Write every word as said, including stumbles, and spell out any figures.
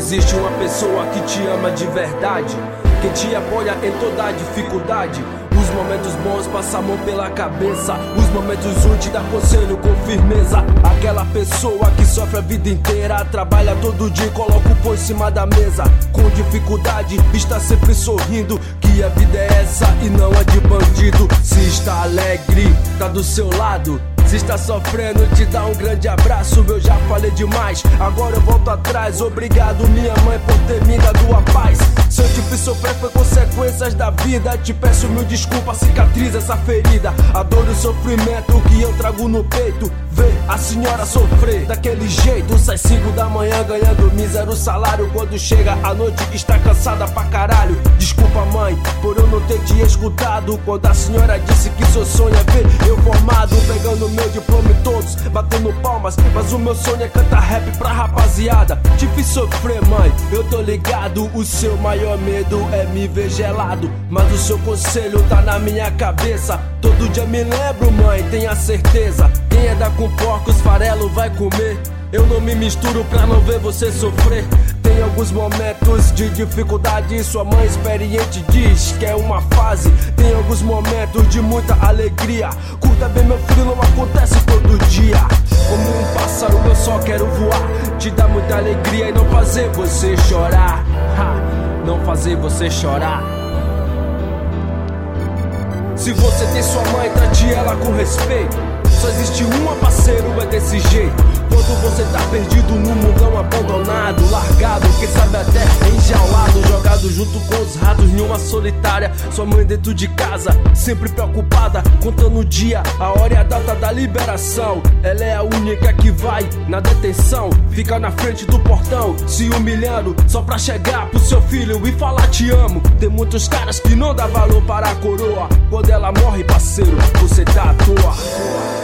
existe uma pessoa que te ama de verdade, que te apoia em toda a dificuldade. Os momentos bons passam a mão pela cabeça, os momentos ruins te dá conselho com firmeza. Aquela pessoa que sofre a vida inteira, trabalha todo dia e coloca o pão em cima da mesa. Com dificuldade está sempre sorrindo, que a vida é essa e não a de bandido. Se está alegre, tá do seu lado. Se está sofrendo, te dá um grande abraço. Eu já falei demais, agora eu volto atrás. Obrigado minha mãe por ter me dado a paz. Se eu te fiz sofrer foi consequências da vida. Te peço mil desculpas, cicatriza essa ferida. A dor e o sofrimento que eu trago no peito. Vê a senhora sofrer daquele jeito. Sai cinco da manhã ganhando mísero salário. Quando chega a noite está cansada pra caralho. Desculpa mãe, por eu não ter te escutado quando a senhora disse que seu sonho é ver eu formado, pegando meu diploma e todos batendo palmas. Mas o meu sonho é cantar rap pra rapaziada. Te fiz sofrer mãe, eu tô ligado. O seu maior medo é me ver gelado, mas o seu conselho tá na minha cabeça. Todo dia me lembro mãe, tenha certeza. Quem é da com porcos, farelo vai comer. Eu não me misturo pra não ver você sofrer. Tem alguns momentos de dificuldade, sua mãe experiente diz que é uma fase. Tem alguns momentos de muita alegria. Curta bem meu filho, não acontece todo dia. Como um pássaro eu só quero voar, te dar muita alegria e não fazer você chorar. Ha, não fazer você chorar. Se você tem sua mãe, trate ela com respeito. Só existe uma, parceiro, é desse jeito. Quando você tá perdido no mundão abandonado, largado, quem sabe até enjaulado, jogado junto com os ratos em uma solitária. Sua mãe dentro de casa, sempre preocupada, contando o dia, a hora e a data da liberação. Ela é a única que vai na detenção, fica na frente do portão, se humilhando, só pra chegar pro seu filho e falar te amo. Tem muitos caras que não dá valor para a coroa. Quando ela morre, parceiro, você tá à toa.